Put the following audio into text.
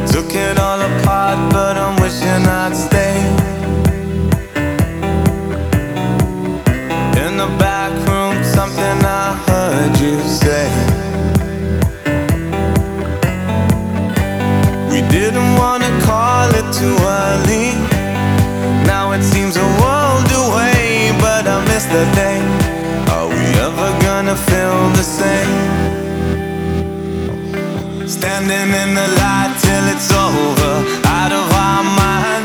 Took it all apart, but I'm wishing I'd stay. In the back room, something I heard you say. We didn't wanna call it too early. Now it seems a world away, but I miss the day. Are we ever gonna feel the same? Standing in the light till it's over, out of our minds.